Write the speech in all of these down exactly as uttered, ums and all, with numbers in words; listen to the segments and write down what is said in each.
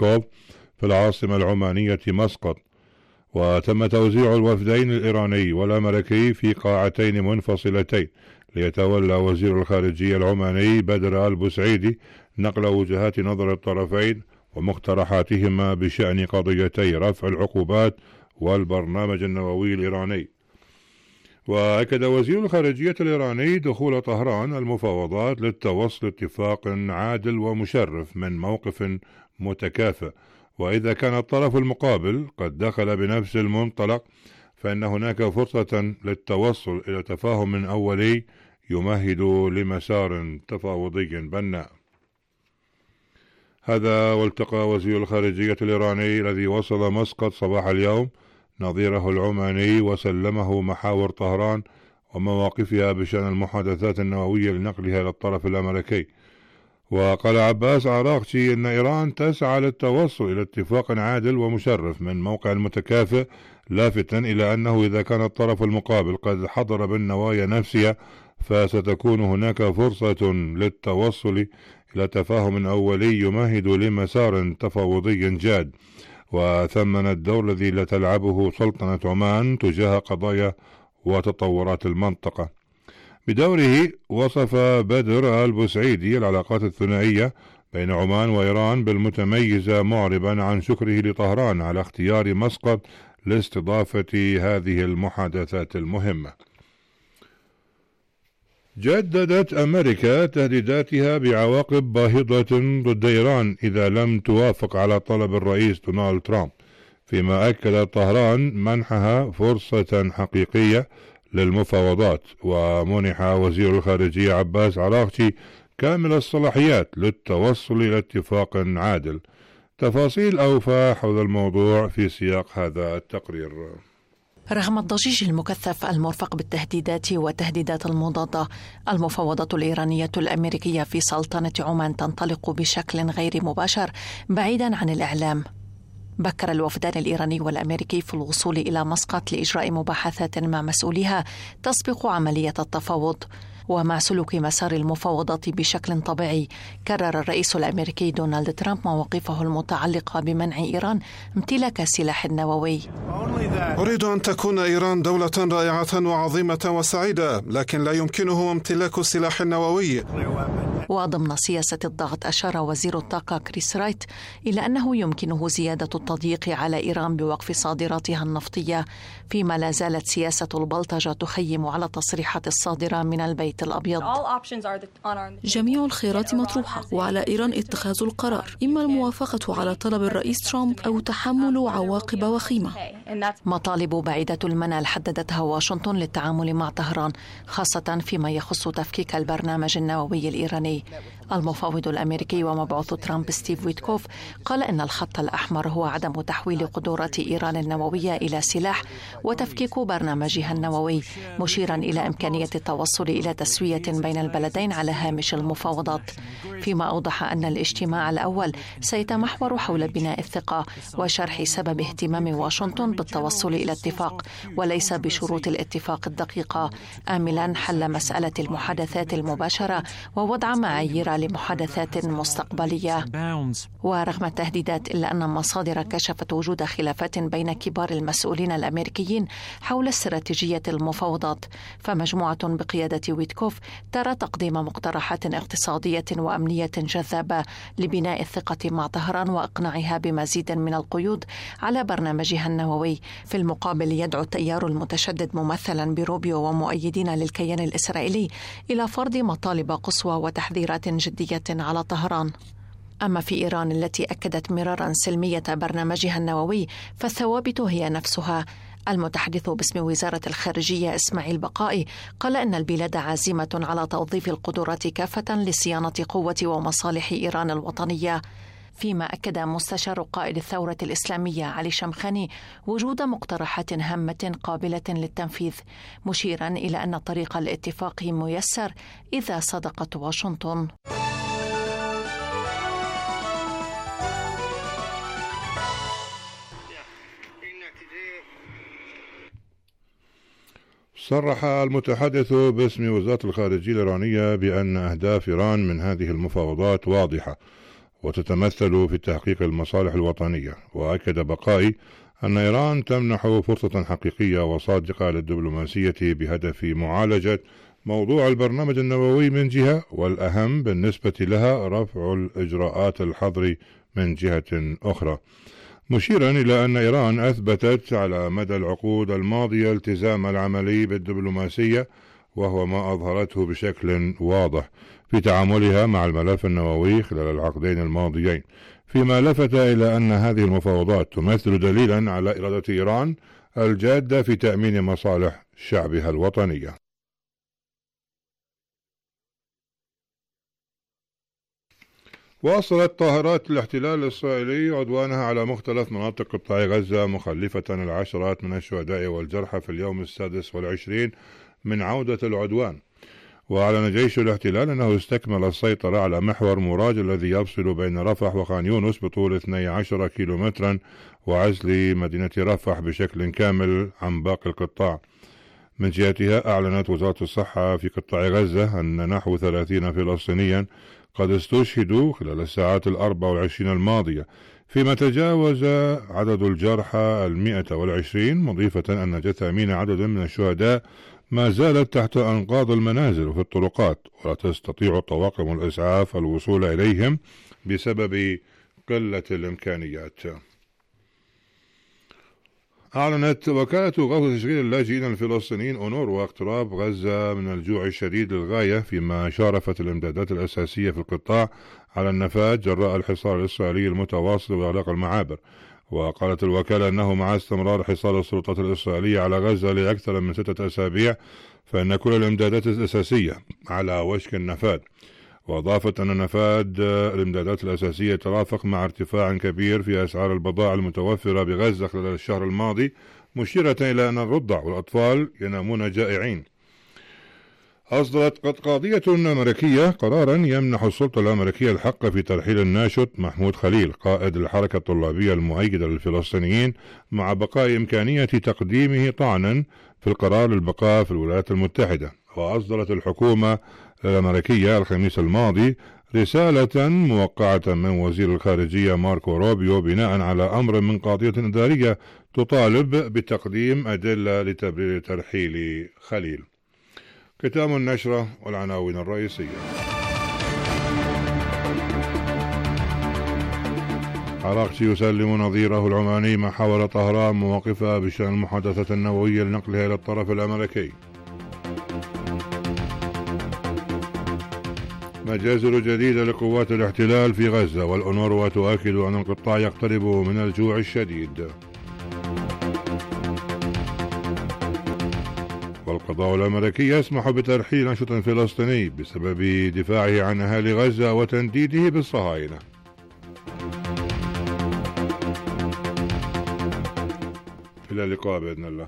ويتكوف في العاصمة العمانية مسقط. وتم توزيع الوفدين الإيراني والأمريكي في قاعتين منفصلتين، ليتولى وزير الخارجية العماني بدر آل بوسعيدي نقل وجهات نظر الطرفين ومقترحاتهما بشأن قضيتي رفع العقوبات والبرنامج النووي الإيراني. وأكد وزير الخارجية الإيراني دخول طهران المفاوضات للتوصل اتفاق عادل ومشرف من موقف متكافئ، وإذا كان الطرف المقابل قد دخل بنفس المنطلق فإن هناك فرصة للتوصل إلى تفاهم أولي يمهد لمسار تفاوضي بناء. هذا والتقى وزير الخارجية الإيراني الذي وصل مسقط صباح اليوم نظيره العماني وسلمه محاور طهران ومواقفها بشأن المحادثات النووية لنقلها إلى الطرف الأمريكي. وقال عباس عراقچي إن إيران تسعى للتوصل إلى اتفاق عادل ومشرف من موقع متكافئ، لافتا إلى أنه إذا كان الطرف المقابل قد حضر بالنوايا نفسها فستكون هناك فرصة للتوصل إلى تفاهم أولي يمهد لمسار تفاوضي جاد. وثمن الدور الذي تلعبه سلطنة عمان تجاه قضايا وتطورات المنطقة. بدوره وصف بدر آل بوسعيدي العلاقات الثنائية بين عمان وإيران بالمتميزة، معربا عن شكره لطهران على اختيار مسقط لاستضافة هذه المحادثات المهمة. جددت أمريكا تهديداتها بعواقب باهظة ضد إيران إذا لم توافق على طلب الرئيس دونالد ترامب، فيما أكد طهران منحها فرصة حقيقية للمفاوضات. ومنح وزير الخارجية عباس عراقچي كامل الصلاحيات للتوصل إلى اتفاق عادل. تفاصيل أوفى حول الموضوع في سياق هذا التقرير. رغم الضجيج المكثف المرفق بالتهديدات والتهديدات المضادة، المفاوضات الإيرانية الأمريكية في سلطنة عمان تنطلق بشكل غير مباشر بعيدا عن الإعلام. بكر الوفدان الإيراني والأمريكي في الوصول إلى مسقط لإجراء مباحثات مع مسؤوليها تسبق عملية التفاوض. ومع سلوك مسار المفاوضات بشكل طبيعي، كرر الرئيس الأمريكي دونالد ترامب مواقفه المتعلقة بمنع إيران امتلاك السلاح النووي. أريد أن تكون إيران دولة رائعة وعظيمة وسعيدة، لكن لا يمكنه امتلاك السلاح النووي. وضمن سياسة الضغط، أشار وزير الطاقة كريس رايت إلى أنه يمكنه زيادة التضييق على إيران بوقف صادراتها النفطية، فيما لا زالت سياسة البلطجة تخيم على التصريحات الصادرة من البيت الأبيض. جميع الخيارات مطروحة، وعلى إيران اتخاذ القرار، إما الموافقة على طلب الرئيس ترامب أو تحمل عواقب وخيمة. مطالب بعيدة المنال حددتها واشنطن للتعامل مع طهران، خاصة فيما يخص تفكيك البرنامج النووي الإيراني. المفاوض الأمريكي ومبعوث ترامب ستيف ويتكوف قال إن الخط الأحمر هو عدم تحويل قدرات إيران النووية إلى سلاح وتفكيك برنامجها النووي، مشيرا إلى إمكانية التوصل إلى تسوية بين البلدين على هامش المفاوضات. فيما أوضح أن الاجتماع الأول سيتمحور حول بناء الثقة وشرح سبب اهتمام واشنطن بالتوصل إلى اتفاق وليس بشروط الاتفاق الدقيقة، آملا حل مسألة المحادثات المباشرة ووضع معايير لمحادثات مستقبلية. ورغم التهديدات، إلا أن مصادر كشفت وجود خلافات بين كبار المسؤولين الأمريكيين حول استراتيجية المفاوضات. فمجموعة بقيادة ويتكوف ترى تقديم مقترحات اقتصادية وأمنية جذابة لبناء الثقة مع طهران وإقناعها بمزيد من القيود على برنامجها النووي. في المقابل، يدعو التيار المتشدد ممثلا بروبيو ومؤيدين للكيان الإسرائيلي إلى فرض مطالب قصوى وتحذيرات جدية على طهران. أما في إيران التي أكدت مرارا سلمية برنامجها النووي، فالثوابت هي نفسها. المتحدث باسم وزارة الخارجية إسماعيل بقائي قال إن البلاد عازمة على توظيف القدرات كافة لصيانة قوة ومصالح إيران الوطنية. فيما أكد مستشار قائد الثورة الإسلامية علي شمخاني وجود مقترحات هامة قابلة للتنفيذ، مشيرا إلى أن طريق الاتفاق ميسر إذا صدقت واشنطن. صرح المتحدث باسم وزارة الخارجية الإيرانية بأن أهداف إيران من هذه المفاوضات واضحة، وتتمثل في تحقيق المصالح الوطنية. وأكد بقائي أن إيران تمنح فرصة حقيقية وصادقة للدبلوماسية بهدف معالجة موضوع البرنامج النووي من جهة، والأهم بالنسبة لها رفع الإجراءات الحظر من جهة أخرى، مشيرا إلى أن إيران أثبتت على مدى العقود الماضية التزام العملي بالدبلوماسية، وهو ما أظهرته بشكل واضح في تعاملها مع الملف النووي خلال العقدين الماضيين، فيما لفت إلى أن هذه المفاوضات تمثل دليلا على إرادة إيران الجادة في تأمين مصالح شعبها الوطنية. واصلت طائرات الاحتلال الإسرائيلي عدوانها على مختلف مناطق قطاع غزة، مخلفة العشرات من الشهداء والجرحى في اليوم السادس والعشرين من عودة العدوان. وأعلن جيش الاحتلال أنه استكمل السيطرة على محور مراج الذي يفصل بين رفح وخان يونس بطول اثني عشر كيلومترا، وعزل مدينة رفح بشكل كامل عن باقي القطاع. من جهتها أعلنت وزارة الصحة في قطاع غزة أن نحو ثلاثين فلسطينيا قد استشهدوا خلال الساعات الأربع والعشرين الماضية، فيما تجاوز عدد الجرحى المئة والعشرين، مضيفة أن جثامين عدد من الشهداء ما زالت تحت أنقاض المنازل وفي الطرقات، ولا تستطيع طواقم الإسعاف الوصول إليهم بسبب قلة الإمكانيات. أعلنت وكالة غوث تشغيل اللاجئين الفلسطينيين أونروا اقتراب غزة من الجوع الشديد للغاية، فيما شارفت الإمدادات الأساسية في القطاع على النفاذ جراء الحصار الإسرائيلي المتواصل وإغلاق المعابر. وقالت الوكالة أنه مع استمرار حصار السلطات الإسرائيلية على غزة لأكثر من ستة أسابيع، فإن كل الإمدادات الأساسية على وشك النفاذ. وأضافت أن نفاذ الإمدادات الأساسية ترافق مع ارتفاع كبير في أسعار البضائع المتوفرة بغزة خلال الشهر الماضي، مشيرة إلى أن الرضع والأطفال ينامون جائعين. أصدرت قضية أمريكية قرارا يمنح السلطة الأمريكية الحق في ترحيل الناشط محمود خليل قائد الحركة الطلابية المؤيدة للفلسطينيين، مع بقاء إمكانية تقديمه طعنا في القرار للبقاء في الولايات المتحدة. وأصدرت الحكومة الأمريكية الخميس الماضي رسالة موقعة من وزير الخارجية ماركو روبيو بناء على أمر من قاضية إدارية تطالب بتقديم أدلة لتبرير ترحيل خليل. ختام النشرة والعناوين الرئيسية. عراقشي يسلم نظيره العماني محاور طهران مواقفها بشأن المحادثات النووية لنقلها إلى الطرف الأمريكي. مجازر جديدة لقوات الاحتلال في غزة، والأونروا تؤكد أن القطاع يقترب من الجوع الشديد. والقضاء الأمريكي يسمح بترحيل ناشط فلسطيني بسبب دفاعه عن أهالي غزة وتنديده بالصهاينة. إلى اللقاء بإذن الله.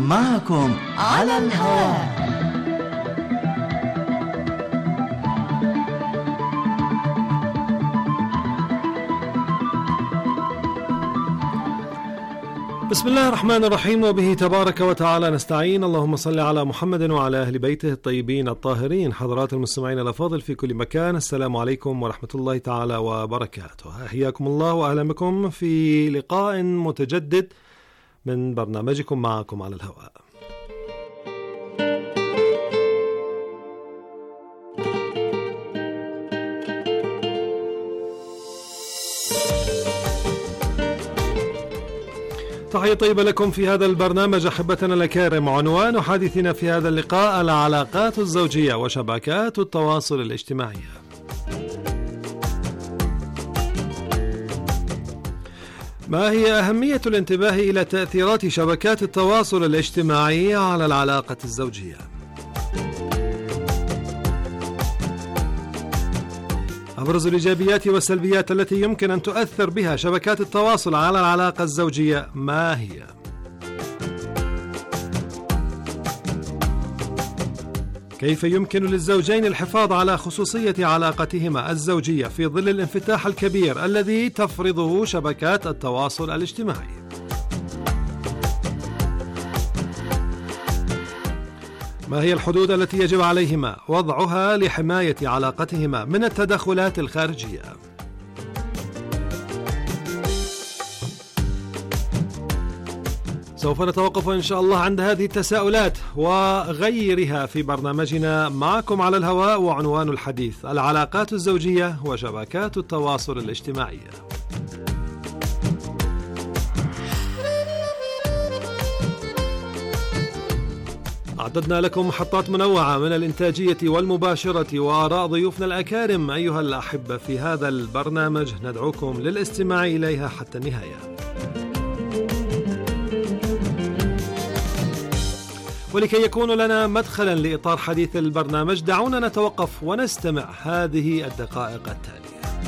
معكم على الهواء. بسم الله الرحمن الرحيم، وبه تبارك وتعالى نستعين. اللهم صل على محمد وعلى أهل بيته الطيبين الطاهرين. حضرات المستمعين الأفاضل في كل مكان، السلام عليكم ورحمة الله تعالى وبركاته. أحياكم الله وأهلا بكم في لقاء متجدد من برنامجكم معكم على الهواء. تحية طيبة لكم في هذا البرنامج أحبتنا الأكارم. عنوان حديثنا في هذا اللقاء العلاقات الزوجية وشبكات التواصل الاجتماعية. ما هي أهمية الانتباه إلى تأثيرات شبكات التواصل الاجتماعي على العلاقة الزوجية؟ أبرز الإيجابيات والسلبيات التي يمكن أن تؤثر بها شبكات التواصل على العلاقة الزوجية ما هي؟ كيف يمكن للزوجين الحفاظ على خصوصية علاقتهما الزوجية في ظل الانفتاح الكبير الذي تفرضه شبكات التواصل الاجتماعي؟ ما هي الحدود التي يجب عليهما وضعها لحماية علاقتهما من التدخلات الخارجية؟ سوف نتوقف إن شاء الله عند هذه التساؤلات وغيرها في برنامجنا معكم على الهواء، وعنوان الحديث العلاقات الزوجية وشبكات التواصل الاجتماعية. أعددنا لكم محطات منوعة من الإنتاجية والمباشرة وآراء ضيوفنا الأكارم أيها الأحبة في هذا البرنامج، ندعوكم للاستماع إليها حتى النهاية. ولكي يكون لنا مدخلا لإطار حديث البرنامج، دعونا نتوقف ونستمع هذه الدقائق التالية.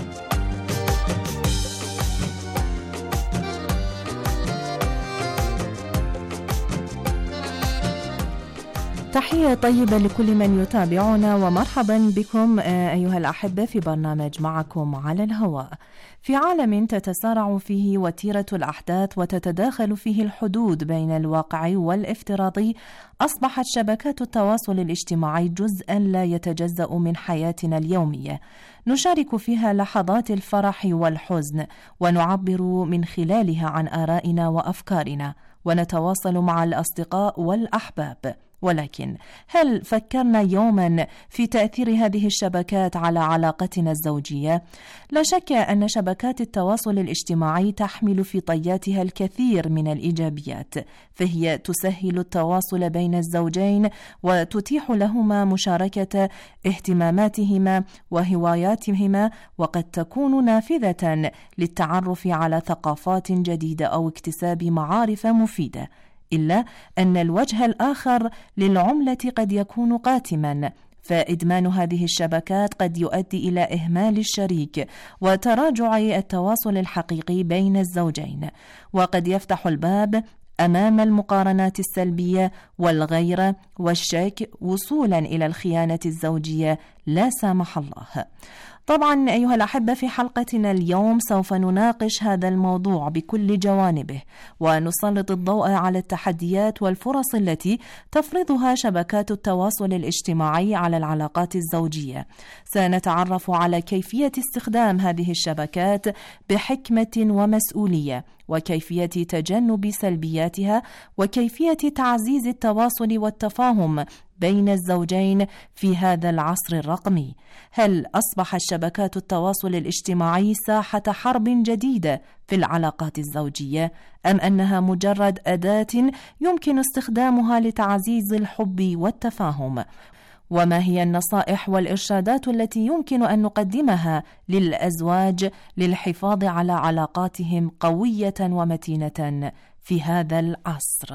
تحية طيبة لكل من يتابعنا، ومرحبا بكم أيها الأحبة في برنامج معكم على الهواء. في عالم تتسارع فيه وتيرة الأحداث وتتداخل فيه الحدود بين الواقعي والافتراضي، أصبحت شبكات التواصل الاجتماعي جزءا لا يتجزأ من حياتنا اليومية، نشارك فيها لحظات الفرح والحزن، ونعبر من خلالها عن آرائنا وأفكارنا، ونتواصل مع الأصدقاء والأحباب. ولكن هل فكرنا يوما في تأثير هذه الشبكات على علاقتنا الزوجية؟ لا شك أن شبكات التواصل الاجتماعي تحمل في طياتها الكثير من الإيجابيات، فهي تسهل التواصل بين الزوجين وتتيح لهما مشاركة اهتماماتهما وهواياتهما، وقد تكون نافذة للتعرف على ثقافات جديدة أو اكتساب معارف مفيدة. إلا أن الوجه الآخر للعملة قد يكون قاتما، فإدمان هذه الشبكات قد يؤدي إلى إهمال الشريك وتراجع التواصل الحقيقي بين الزوجين، وقد يفتح الباب أمام المقارنات السلبية والغيرة والشك، وصولا إلى الخيانة الزوجية لا سامح الله. طبعا أيها الأحبة، في حلقتنا اليوم سوف نناقش هذا الموضوع بكل جوانبه، ونسلط الضوء على التحديات والفرص التي تفرضها شبكات التواصل الاجتماعي على العلاقات الزوجية. سنتعرف على كيفية استخدام هذه الشبكات بحكمة ومسؤولية، وكيفية تجنب سلبياتها، وكيفية تعزيز التواصل والتفاهم بين الزوجين في هذا العصر الرقمي. هل أصبحت شبكات التواصل الاجتماعي ساحة حرب جديدة في العلاقات الزوجية، أم أنها مجرد أداة يمكن استخدامها لتعزيز الحب والتفاهم؟ وما هي النصائح والإرشادات التي يمكن أن نقدمها للأزواج للحفاظ على علاقاتهم قوية ومتينة في هذا العصر؟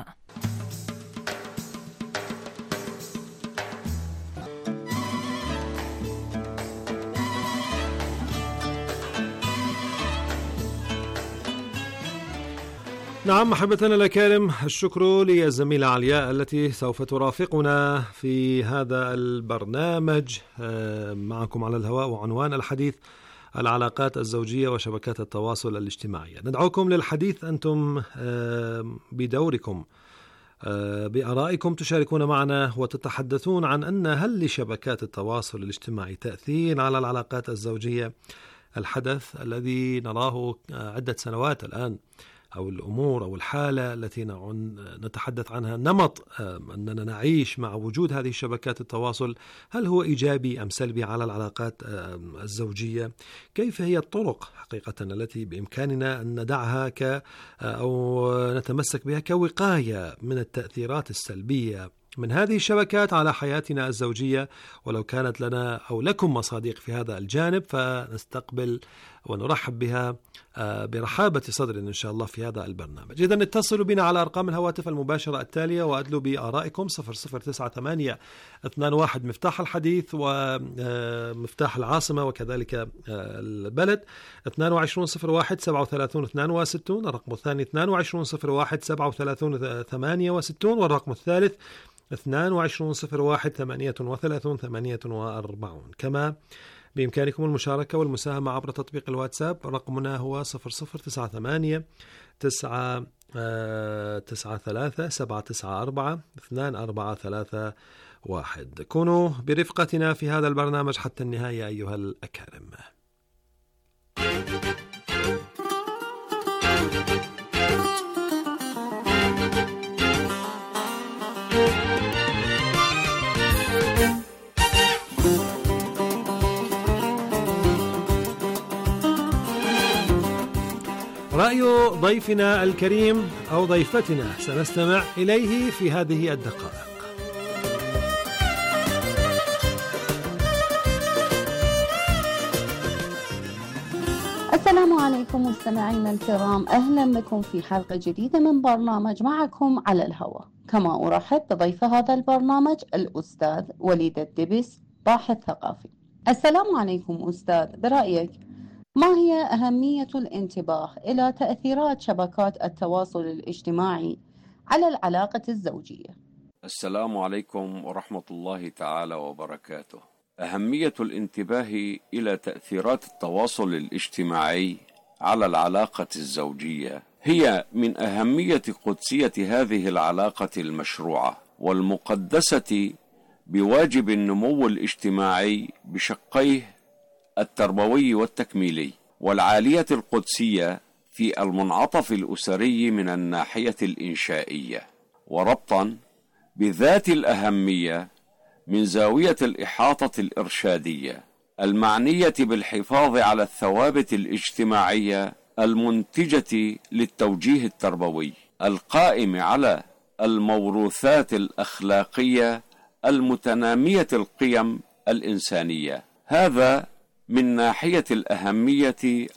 نعم أحبتنا الأكارم، الشكر للزميلة علياء التي سوف ترافقنا في هذا البرنامج معكم على الهواء، وعنوان الحديث العلاقات الزوجية وشبكات التواصل الاجتماعية. ندعوكم للحديث أنتم بدوركم بآرائكم، تشاركون معنا وتتحدثون عن أن هل لشبكات التواصل الاجتماعي تأثير على العلاقات الزوجية؟ الحدث الذي نراه عدة سنوات الآن، أو الأمور أو الحالة التي نتحدث عنها، نمط أننا نعيش مع وجود هذه الشبكات التواصل، هل هو إيجابي أم سلبي على العلاقات الزوجية؟ كيف هي الطرق حقيقة التي بإمكاننا أن ندعها ك أو نتمسك بها كوقاية من التأثيرات السلبية من هذه الشبكات على حياتنا الزوجية؟ ولو كانت لنا أو لكم مصادق في هذا الجانب فنستقبل ونرحب بها برحابة صدر إن شاء الله في هذا البرنامج. إذن اتصلوا بنا على أرقام الهواتف المباشرة التالية وأدلوا بآرائكم: صفر صفر تسعة ثمانية اثنان واحد مفتاح الحديث ومفتاح العاصمة وكذلك البلد، اثنين وعشرين صفر واحد سبعة وثلاثين اثنين وستين الرقم الثاني، اثنين وعشرين صفر واحد سبعة وثلاثين ثمانية وستين والرقم الثالث اثنين وعشرين صفر واحد ثمانية وثلاثين ثمانية وأربعين. كما بإمكانكم المشاركة والمساهمة عبر تطبيق الواتساب، رقمنا هو صفر صفر تسعة ثمانية تسعة تسعة ثلاثة سبعة تسعة أربعة اثنان أربعة ثلاثة واحد. كونوا برفقتنا في هذا البرنامج حتى النهاية أيها الأكارم. رأي ضيفنا الكريم أو ضيفتنا سنستمع إليه في هذه الدقائق. السلام عليكم مستمعينا الكرام، أهلا بكم في حلقة جديدة من برنامج معكم على الهواء. كما أرحب بضيف هذا البرنامج الأستاذ وليد الدبس، باحث ثقافي. السلام عليكم أستاذ، برأيك ما هي أهمية الانتباه إلى تأثيرات شبكات التواصل الاجتماعي على العلاقة الزوجية؟ السلام عليكم ورحمة الله تعالى وبركاته. أهمية الانتباه إلى تأثيرات التواصل الاجتماعي على العلاقة الزوجية هي من أهمية قدسية هذه العلاقة المشروعة والمقدسة بواجب النمو الاجتماعي بشقيه التربوي والتكميلي، والعالية القدسية في المنعطف الأسري من الناحية الإنشائية، وربطا بذات الأهمية من زاوية الإحاطة الإرشادية المعنية بالحفاظ على الثوابت الاجتماعية المنتجة للتوجيه التربوي القائم على الموروثات الأخلاقية المتنامية القيم الإنسانية. هذا من ناحية الأهمية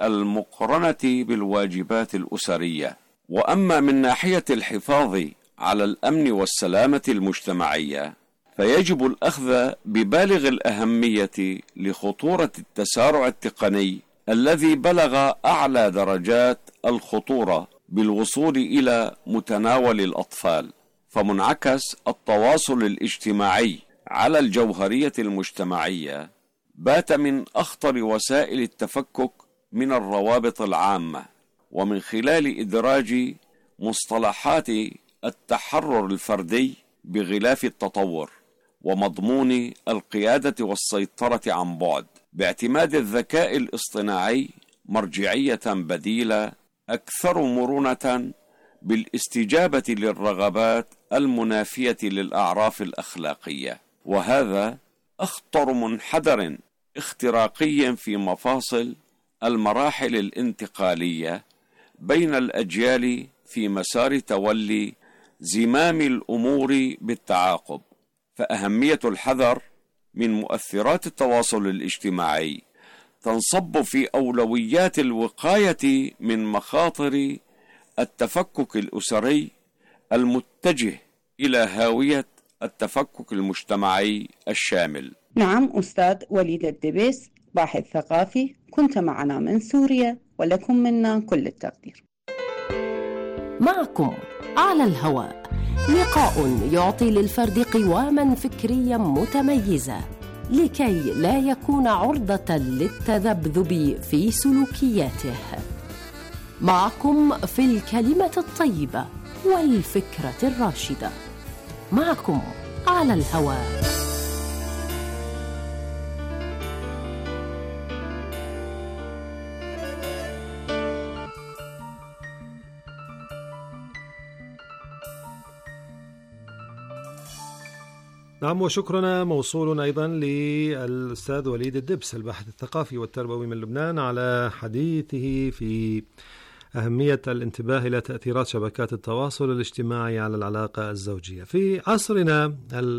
المقرنة بالواجبات الأسرية. وأما من ناحية الحفاظ على الأمن والسلامة المجتمعية فيجب الأخذ ببالغ الأهمية لخطورة التسارع التقني الذي بلغ أعلى درجات الخطورة بالوصول إلى متناول الأطفال، فمنعكس التواصل الاجتماعي على الجوهرية المجتمعية بات من أخطر وسائل التفكك من الروابط العامة، ومن خلال إدراج مصطلحات التحرر الفردي بغلاف التطور ومضمون القيادة والسيطرة عن بعد، باعتماد الذكاء الاصطناعي مرجعية بديلة أكثر مرونة بالاستجابة للرغبات المنافية للأعراف الأخلاقية. وهذا أخطر منحدر اختراقي في مفاصل المراحل الانتقالية بين الأجيال في مسار تولي زمام الأمور بالتعاقب. فأهمية الحذر من مؤثرات التواصل الاجتماعي تنصب في أولويات الوقاية من مخاطر التفكك الأسري المتجه إلى هاوية التفكك المجتمعي الشامل. نعم أستاذ وليد الدبس، باحث ثقافي، كنت معنا من سوريا ولكم منا كل التقدير. معكم على الهواء، لقاء يعطي للفرد قواما فكرية متميزة لكي لا يكون عرضة للتذبذب في سلوكياته. معكم في الكلمة الطيبة والفكرة الراشدة، معكم على الهواء. نعم، وشكرنا موصول أيضا للأستاذ وليد الدبس الباحث الثقافي والتربوي من لبنان على حديثه في أهمية الانتباه إلى تأثيرات شبكات التواصل الاجتماعي على العلاقة الزوجية في عصرنا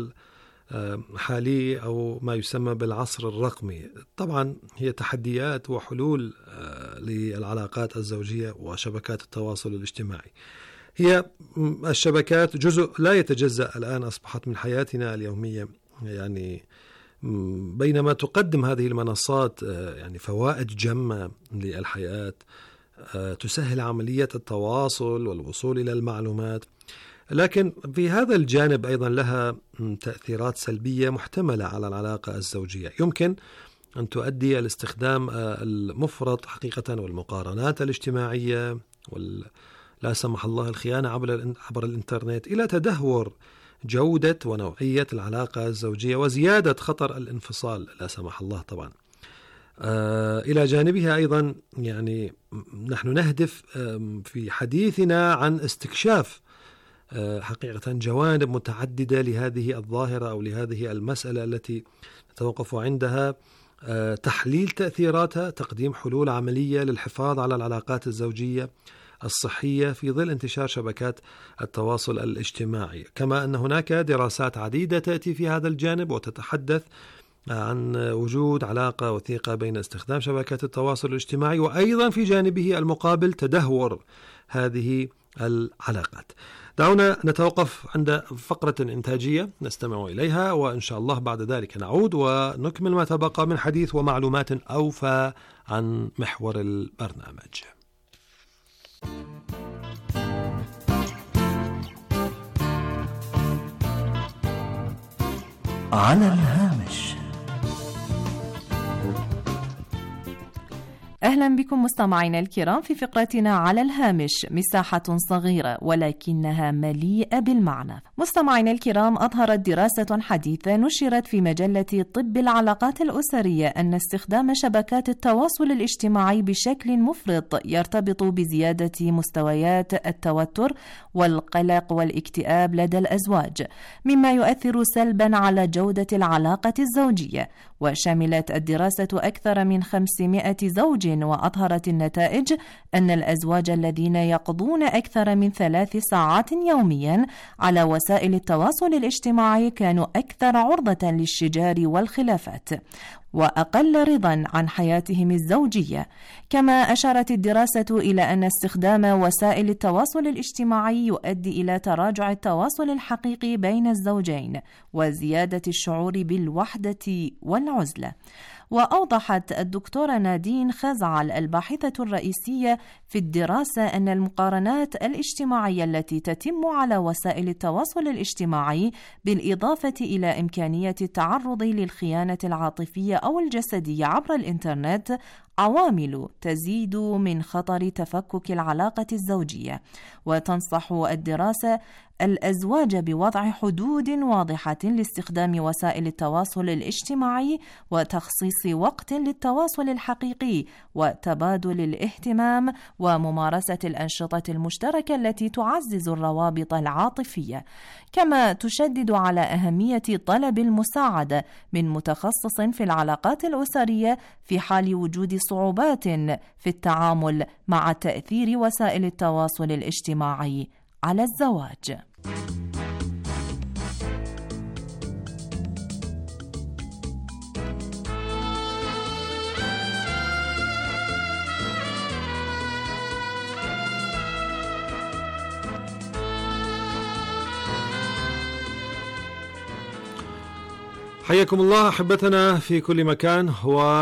الحالي أو ما يسمى بالعصر الرقمي. طبعا هي تحديات وحلول للعلاقات الزوجية وشبكات التواصل الاجتماعي. هي الشبكات جزء لا يتجزأ الآن، أصبحت من حياتنا اليومية. يعني بينما تقدم هذه المنصات يعني فوائد جمة للحياة، تسهل عملية التواصل والوصول إلى المعلومات، لكن في هذا الجانب أيضا لها تأثيرات سلبية محتملة على العلاقة الزوجية. يمكن أن تؤدي الاستخدام المفرط حقيقة والمقارنات الاجتماعية وال لا سمح الله الخيانة عبر الإنترنت إلى تدهور جودة ونوعية العلاقة الزوجية وزيادة خطر الانفصال لا سمح الله طبعا. آه إلى جانبها أيضا يعني نحن نهدف آه في حديثنا عن استكشاف آه حقيقة جوانب متعددة لهذه الظاهرة أو لهذه المسألة التي نتوقف عندها، آه تحليل تأثيراتها، تقديم حلول عملية للحفاظ على العلاقات الزوجية الصحية في ظل انتشار شبكات التواصل الاجتماعي. كما أن هناك دراسات عديدة تأتي في هذا الجانب وتتحدث عن وجود علاقة وثيقة بين استخدام شبكات التواصل الاجتماعي وأيضا في جانبه المقابل تدهور هذه العلاقات. دعونا نتوقف عند فقرة إنتاجية نستمع إليها، وإن شاء الله بعد ذلك نعود ونكمل ما تبقى من حديث ومعلومات أوفى عن محور البرنامج. على الهامش. أهلا بكم مستمعينا الكرام في فقرتنا على الهامش، مساحة صغيرة ولكنها مليئة بالمعنى. مستمعينا الكرام، أظهرت دراسة حديثة نشرت في مجلة طب العلاقات الأسرية أن استخدام شبكات التواصل الاجتماعي بشكل مفرط يرتبط بزيادة مستويات التوتر والقلق والاكتئاب لدى الأزواج، مما يؤثر سلبا على جودة العلاقة الزوجية. وشملت الدراسة أكثر من خمسمائة زوج، وأظهرت النتائج أن الأزواج الذين يقضون أكثر من ثلاث ساعات يوميا على وسائل التواصل الاجتماعي كانوا أكثر عرضة للشجار والخلافات وأقل رضا عن حياتهم الزوجية. كما أشارت الدراسة إلى أن استخدام وسائل التواصل الاجتماعي يؤدي إلى تراجع التواصل الحقيقي بين الزوجين وزيادة الشعور بالوحدة والعزلة. وأوضحت الدكتورة نادين خزعل الباحثة الرئيسية في الدراسة أن المقارنات الاجتماعية التي تتم على وسائل التواصل الاجتماعي بالإضافة إلى إمكانية التعرض للخيانة العاطفية أو الجسدية عبر الإنترنت عوامل تزيد من خطر تفكك العلاقة الزوجية. وتنصح الدراسة الأزواج بوضع حدود واضحة لاستخدام وسائل التواصل الاجتماعي وتخصيص وقت للتواصل الحقيقي وتبادل الاهتمام وممارسة الأنشطة المشتركة التي تعزز الروابط العاطفية. كما تشدد على أهمية طلب المساعدة من متخصص في العلاقات الأسرية في حال وجود صعوبات في التعامل مع تأثير وسائل التواصل الاجتماعي على الزواج. حياكم الله أحبتنا في كل مكان،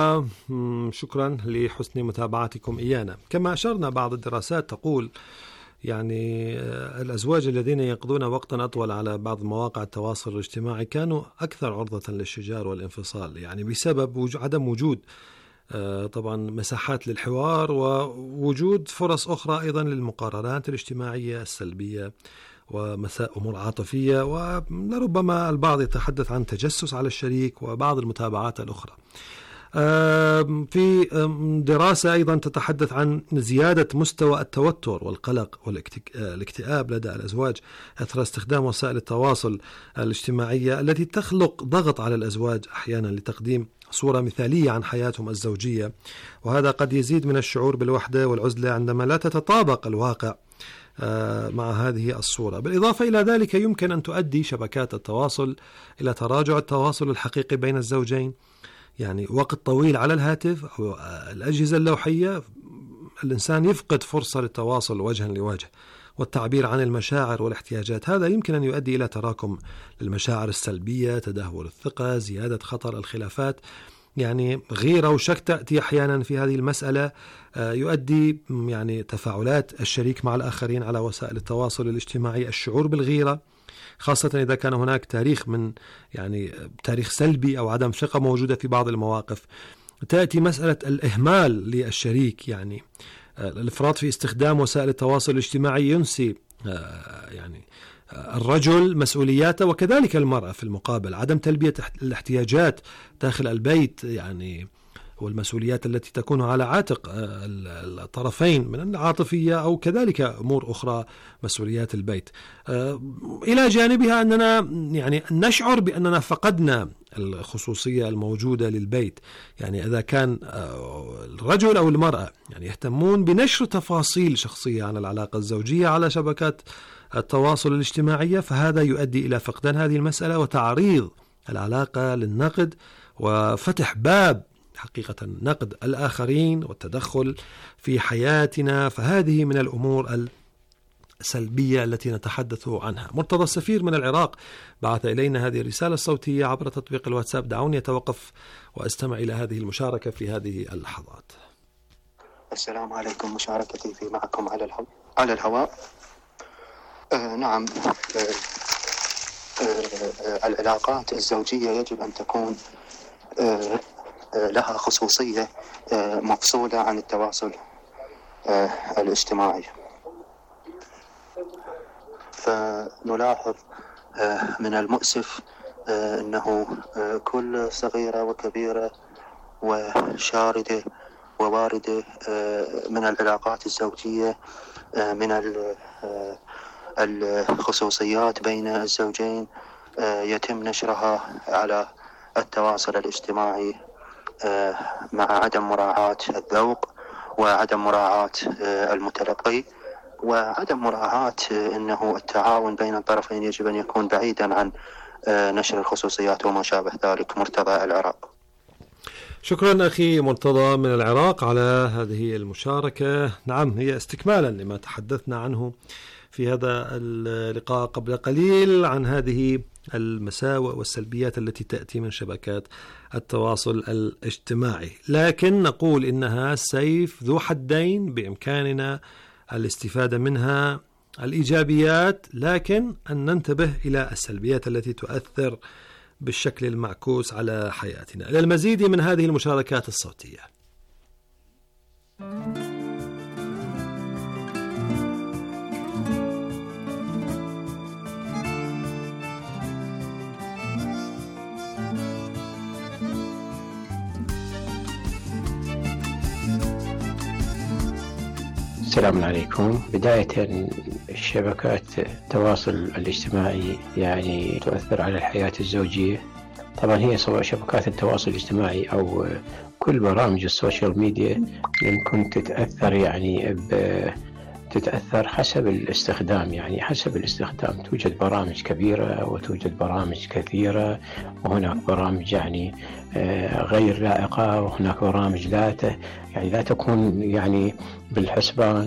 وشكرا لحسن متابعتكم إيانا. كما أشرنا، بعض الدراسات تقول يعني الأزواج الذين يقضون وقتا أطول على بعض مواقع التواصل الاجتماعي كانوا أكثر عرضة للشجار والانفصال، يعني بسبب عدم وجود طبعا مساحات للحوار ووجود فرص أخرى أيضا للمقارنات الاجتماعية السلبية ومساء أمور عاطفية، ولربما البعض يتحدث عن تجسس على الشريك وبعض المتابعات الأخرى. في دراسة أيضا تتحدث عن زيادة مستوى التوتر والقلق والاكتئاب لدى الأزواج أثر استخدام وسائل التواصل الاجتماعية التي تخلق ضغط على الأزواج أحيانا لتقديم صورة مثالية عن حياتهم الزوجية، وهذا قد يزيد من الشعور بالوحدة والعزلة عندما لا تتطابق الواقع مع هذه الصورة. بالإضافة إلى ذلك يمكن أن تؤدي شبكات التواصل إلى تراجع التواصل الحقيقي بين الزوجين، يعني وقت طويل على الهاتف أو الأجهزة اللوحية الإنسان يفقد فرصة للتواصل وجها لوجه والتعبير عن المشاعر والاحتياجات. هذا يمكن أن يؤدي إلى تراكم للمشاعر السلبية، تدهور الثقة، زيادة خطر الخلافات، يعني غيرة وشك تأتي أحيانا في هذه المسألة، يؤدي يعني تفاعلات الشريك مع الآخرين على وسائل التواصل الاجتماعي الشعور بالغيرة، خاصة إذا كان هناك تاريخ من يعني تاريخ سلبي أو عدم ثقة موجودة في بعض المواقف. تأتي مسألة الإهمال للشريك، يعني الإفراط في استخدام وسائل التواصل الاجتماعي ينسي يعني الرجل مسؤولياته وكذلك المرأة في المقابل، عدم تلبية الاحتياجات داخل البيت يعني والمسؤوليات التي تكون على عاتق الطرفين من العاطفية أو كذلك أمور أخرى مسؤوليات البيت. إلى جانبها أننا يعني نشعر بأننا فقدنا الخصوصية الموجودة للبيت، يعني إذا كان الرجل أو المرأة يعني يهتمون بنشر تفاصيل شخصية عن العلاقة الزوجية على شبكات التواصل الاجتماعية، فهذا يؤدي إلى فقدان هذه المسألة وتعريض العلاقة للنقد وفتح باب حقيقة نقد الآخرين والتدخل في حياتنا. فهذه من الأمور السلبية التي نتحدث عنها. مرتضى السفير من العراق بعث إلينا هذه الرسالة الصوتية عبر تطبيق الواتساب. دعوني أتوقف وأستمع إلى هذه المشاركة في هذه اللحظات. السلام عليكم، مشاركتي في معكم على الهواء على الهواء آه نعم آه آه آه العلاقات الزوجية يجب أن تكون آه لها خصوصية مفصولة عن التواصل الاجتماعي. فنلاحظ من المؤسف أنه كل صغيرة وكبيرة وشاردة وواردة من العلاقات الزوجية من الخصوصيات بين الزوجين يتم نشرها على التواصل الاجتماعي مع عدم مراعاة الذوق وعدم مراعاة المتلقي وعدم مراعاة أنه التعاون بين الطرفين يجب أن يكون بعيدا عن نشر الخصوصيات وما شابه ذلك. مرتضى العراق. شكرا أخي مرتضى من العراق على هذه المشاركة. نعم، هي استكمالا لما تحدثنا عنه في هذا اللقاء قبل قليل عن هذه المساوئ والسلبيات التي تأتي من شبكات التواصل الاجتماعي، لكن نقول إنها سيف ذو حدين بإمكاننا الاستفادة منها الإيجابيات، لكن أن ننتبه إلى السلبيات التي تؤثر بالشكل المعكوس على حياتنا. للمزيد من هذه المشاركات الصوتية. السلام عليكم. بداية، شبكات التواصل الاجتماعي يعني تؤثر على الحياة الزوجية. طبعا هي سواء شبكات التواصل الاجتماعي أو كل برامج السوشيال ميديا يمكن تتأثر يعني تتأثر حسب الاستخدام، يعني حسب الاستخدام توجد برامج كبيرة وتوجد برامج كثيرة، وهناك برامج يعني غير لائقة وهناك برامج لا يعني لا تكون يعني بالحسبان.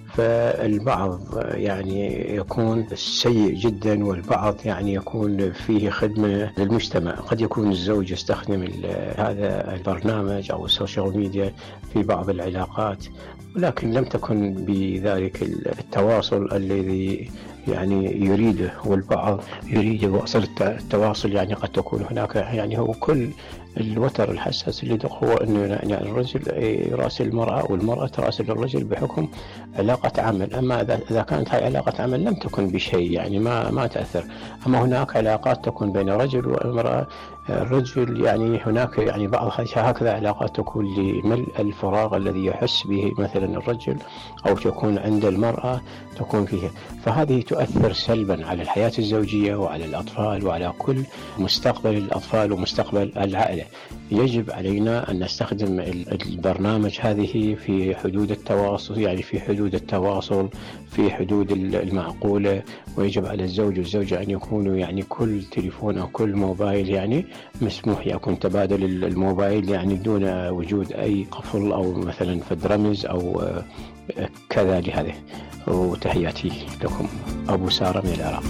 فالبعض يعني يكون سيء جدا، والبعض يعني يكون فيه خدمة للمجتمع. قد يكون الزوج يستخدم هذا البرنامج أو السوشيال ميديا في بعض العلاقات، ولكن لم تكن بذلك التواصل الذي يعني يريده، والبعض يريد وصل التواصل. يعني قد تكون هناك يعني هو كل الوتر الحساس اللي هو انه يعني الرجل يراسل المرأة والمرأة تراسل الرجل بحكم علاقة عمل. اما اذا كانت هاي علاقة عمل لم تكن بشيء يعني ما ما تأثر. اما هناك علاقات تكون بين رجل وامرأة، الرجل يعني هناك يعني بعض هكذا علاقات تكون لملء الفراغ الذي يحس به مثلا الرجل، أو تكون عند المرأة تكون فيها، فهذه تؤثر سلبا على الحياة الزوجية وعلى الأطفال وعلى كل مستقبل الأطفال ومستقبل العائلة. يجب علينا أن نستخدم البرنامج هذه في حدود التواصل، يعني في حدود التواصل في حدود المعقولة، ويجب على الزوج والزوجة أن يكونوا يعني كل تليفون أو كل موبايل يعني مسموح يكون تبادل الموبايل يعني دون وجود أي قفل أو مثلا فد رمز أو كذا لهذا. وتحياتي لكم، أبو سارة من العراق.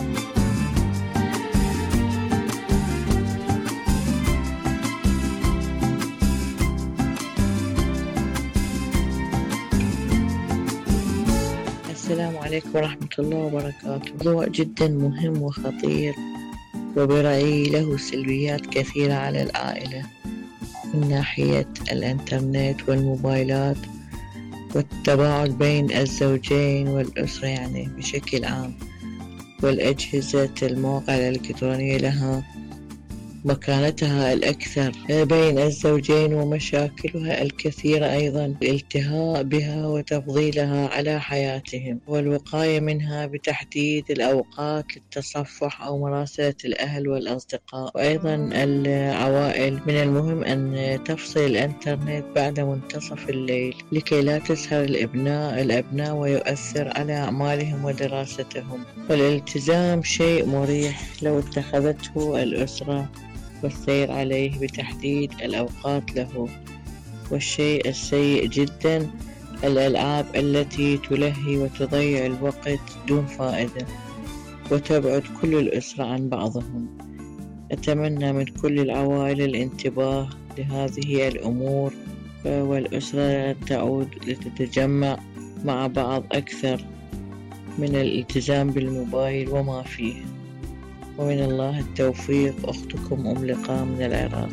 السلام عليكم ورحمة الله وبركاته. موضوع جدا مهم وخطير، وبرأيي له سلبيات كثيرة على العائلة من ناحية الإنترنت والموبايلات والتباعد بين الزوجين والأسرة يعني بشكل عام، والأجهزة المواقع الإلكترونية لها مكانتها الأكثر بين الزوجين ومشاكلها الكثيرة أيضا، الالتهاء بها وتفضيلها على حياتهم، والوقاية منها بتحديد الأوقات للتصفح أو مراسلة الأهل والأصدقاء. وأيضا العوائل من المهم أن تفصل الإنترنت بعد منتصف الليل لكي لا تسهر الأبناء الأبناء ويؤثر على أعمالهم ودراستهم. والالتزام شيء مريح لو اتخذته الأسرة والسير عليه بتحديد الأوقات له. والشيء السيء جدا الألعاب التي تلهي وتضيع الوقت دون فائدة وتبعد كل الأسرة عن بعضهم. أتمنى من كل العوائل الانتباه لهذه الأمور، والأسرة تعود لتتجمع مع بعض أكثر من الالتزام بالموبايل وما فيه. ومن الله التوفيق. أختكم أم لقاء من العراق.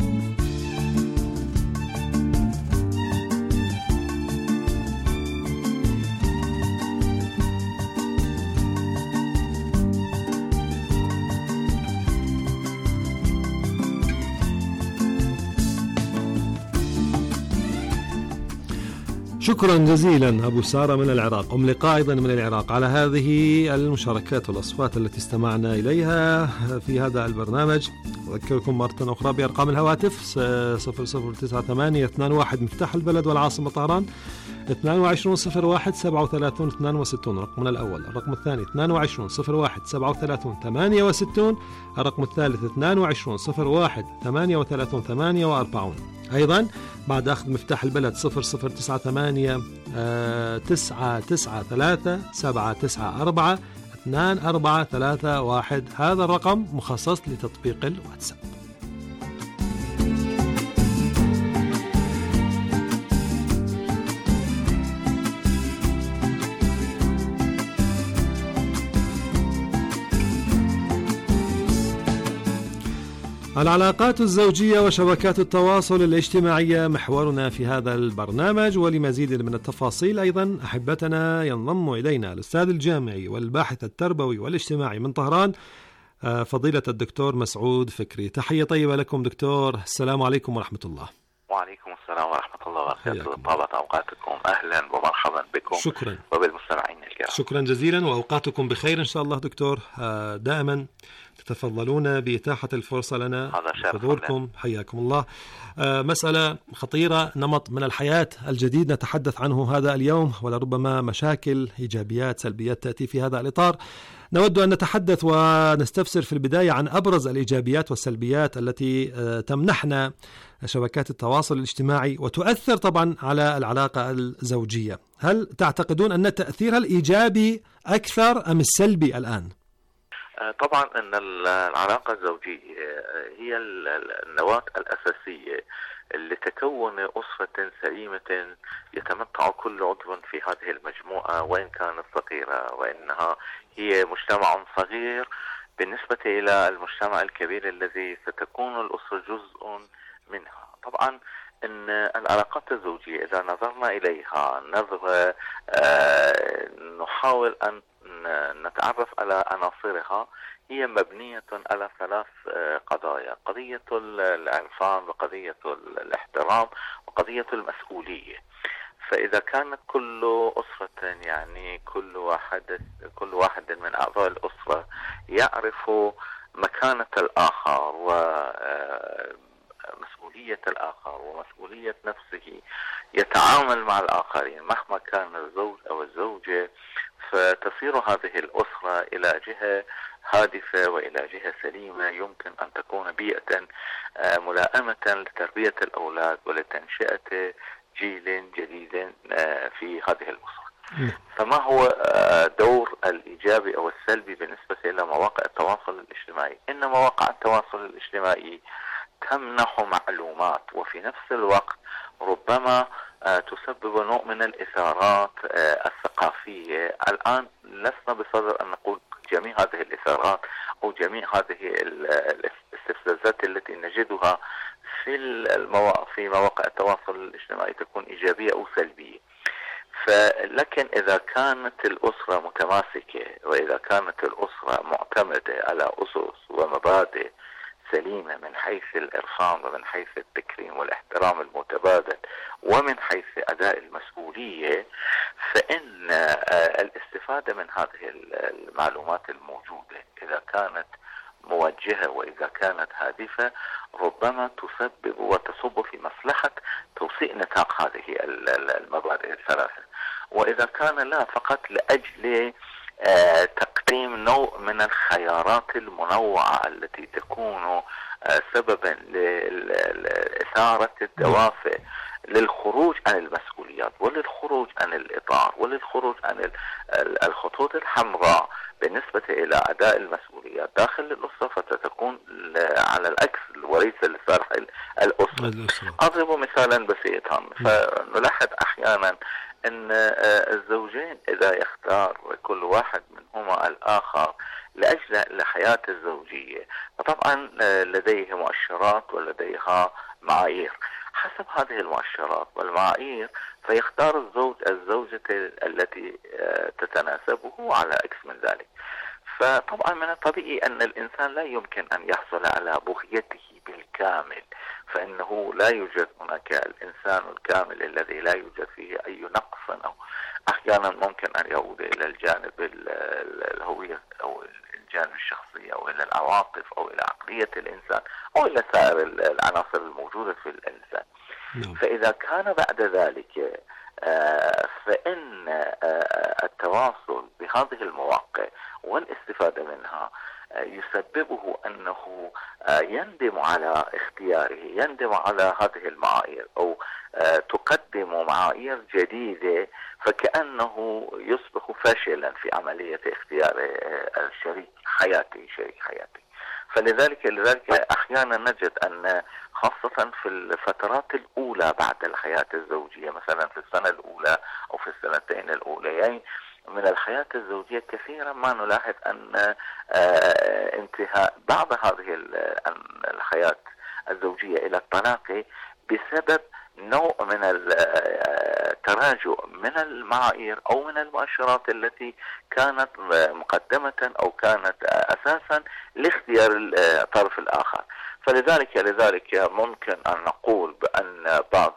شكرا جزيلا أبو سارة من العراق، أم لقاء أيضا من العراق، على هذه المشاركات والأصوات التي استمعنا إليها في هذا البرنامج. أذكركم مرة أخرى بأرقام الهواتف صفر صفر تسعة ثمانية اثنان واحد مفتاح البلد والعاصمة طهران، اثنان وعشرين صفر واحد سبعة وثلاثين اثنان وستين رقمنا الأول. الرقم الثاني اثنان وعشرين صفر واحد سبعة وثلاثين ثمانية وستين. الرقم الثالث اثنان وعشرين صفر واحد ثمانية وثلاثين ثمانية وأربعين. أيضا بعد أخذ مفتاح البلد صفر صفر تسعة ثمانية تسعة تسعة ثلاثة سبعة تسعة أربعة اثنان أربعة ثلاثة واحد. هذا الرقم مخصص لتطبيق الواتساب. العلاقات الزوجية وشبكات التواصل الاجتماعية محورنا في هذا البرنامج. ولمزيد من التفاصيل أيضا أحبتنا ينضم إلينا الأستاذ الجامعي والباحث التربوي والاجتماعي من طهران فضيلة الدكتور مسعود فكري. تحية طيبة لكم دكتور، السلام عليكم ورحمة الله. وعليكم السلام ورحمة الله وبركاته. طابت أوقاتكم، أهلا ومرحبا بكم. شكرا. وبالمستمعين الكرام. شكرا جزيلا، وأوقاتكم بخير إن شاء الله دكتور. دائما تتفضلون بإتاحة الفرصة لنا حضوركم، حياكم الله. مسألة خطيرة، نمط من الحياة الجديد نتحدث عنه هذا اليوم، ولربما مشاكل إيجابيات سلبيات تأتي في هذا الإطار. نود أن نتحدث ونستفسر في البداية عن أبرز الإيجابيات والسلبيات التي تمنحنا شبكات التواصل الاجتماعي وتؤثر تؤثر طبعا على العلاقة الزوجية. هل تعتقدون أن تأثيرها الإيجابي أكثر أم السلبي الآن؟ طبعا أن العلاقة الزوجية هي النواة الأساسية لتكون أسرة سليمة يتمتع كل عضو في هذه المجموعة وإن كانت صغيرة، وإنها هي مجتمع صغير بالنسبة إلى المجتمع الكبير الذي ستكون الأسرة جزء منها. طبعا أن العلاقات الزوجية إذا نظرنا إليها نظرة آه نحاول أن نتعرف على عناصرها، هي مبنية على ثلاث قضايا: قضية العرفان وقضية الاحترام وقضية المسؤولية. فإذا كانت كل أسرة يعني كل واحد كل واحد من أعضاء الأسرة يعرف مكانة الآخر ومسؤولية الآخر ومسؤولية نفسه، يتعامل مع الآخرين مهما كان الزوج أو الزوجة، فتصير هذه الأسرة إلى جهة هادفة وإلى جهة سليمة، يمكن أن تكون بيئة ملائمة لتربية الأولاد ولتنشئة جيل جديد في هذه الأسرة. فما هو دور الإيجابي أو السلبي بالنسبة إلى مواقع التواصل الاجتماعي؟ إن مواقع التواصل الاجتماعي تمنح معلومات وفي نفس الوقت ربما تسبب نوع من الإثارات الثقافية. الآن لسنا بصدد أن نقول جميع هذه الإثارات أو جميع هذه الاستفزازات التي نجدها في المواقع في مواقع التواصل الاجتماعي تكون إيجابية أو سلبية. فلكن إذا كانت الأسرة متماسكة وإذا كانت الأسرة معتمدة على أسس ومبادئ سليمة من حيث الإرفان ومن حيث التكريم والاحترام المتبادل ومن حيث أداء المسؤولية، فإن الاستفادة من هذه المعلومات الموجودة إذا كانت موجهة وإذا كانت هادفة ربما تسبب وتصب في مصلحة توسيع نطاق هذه المبادئ الثلاثة. وإذا كان لا فقط لأجل تقديم نوع من الخيارات المنوعة التي تكون سببا لإثارة الدوافع للخروج عن المسؤوليات وللخروج عن الإطار وللخروج عن الخطوط الحمراء بالنسبة إلى أداء المسؤوليات داخل الأسرة، فتكون على العكس وليس لصالح الأسرة. أضرب مثالا بسيطا، فنلاحظ أحيانا أن الزوجين إذا يختار كل واحد منهما الآخر لأجل الحياة الزوجية، فطبعا لديه مؤشرات ولديها معايير. حسب هذه المؤشرات والمعايير فيختار الزوج الزوجة التي تتناسبه على عكس من ذلك. فطبعا من الطبيعي أن الإنسان لا يمكن أن يحصل على بغيته بالكامل، فإنه لا يوجد هناك الإنسان الكامل الذي لا يوجد فيه أي نقص، أو أحيانا ممكن أن يعود إلى الجانب الهوية أو الجانب الشخصي أو إلى العواطف أو إلى عقلية الإنسان أو إلى سائر العناصر الموجودة في الإنسان. فإذا كان بعد ذلك فإن التواصل بهذه المواقع والاستفادة منها يسببه أنه يندم على اختياره، يندم على هذه المعايير أو تقدم معايير جديدة، فكأنه يصبح فاشلا في عملية اختيار الشريك حياتي شريك حياتي. فلذلك لذلك أحيانا نجد أن خاصة في الفترات الأولى بعد الحياة الزوجية، مثلا في السنة الأولى أو في السنتين الأوليين من الحياة الزوجية، كثيرا ما نلاحظ أن انتهاء بعض هذه الحياة الزوجية إلى الطلاق بسبب نوع من التراجع من المعايير أو من المؤشرات التي كانت مقدمة أو كانت أساسا لاختيار الطرف الآخر. فلذلك لذلك ممكن أن نقول بأن بعض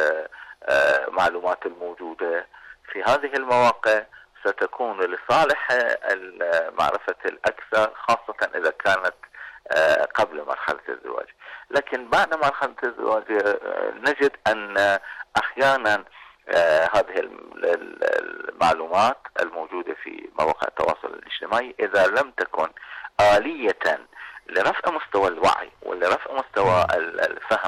المعلومات الموجودة في هذه المواقع ستكون لصالح المعرفة الأكثر، خاصة إذا كانت قبل مرحلة الزواج. لكن بعد مرحلة الزواج نجد أن أحيانا هذه المعلومات الموجودة في مواقع التواصل الاجتماعي إذا لم تكن آلية لرفع مستوى الوعي ولرفع مستوى الفهم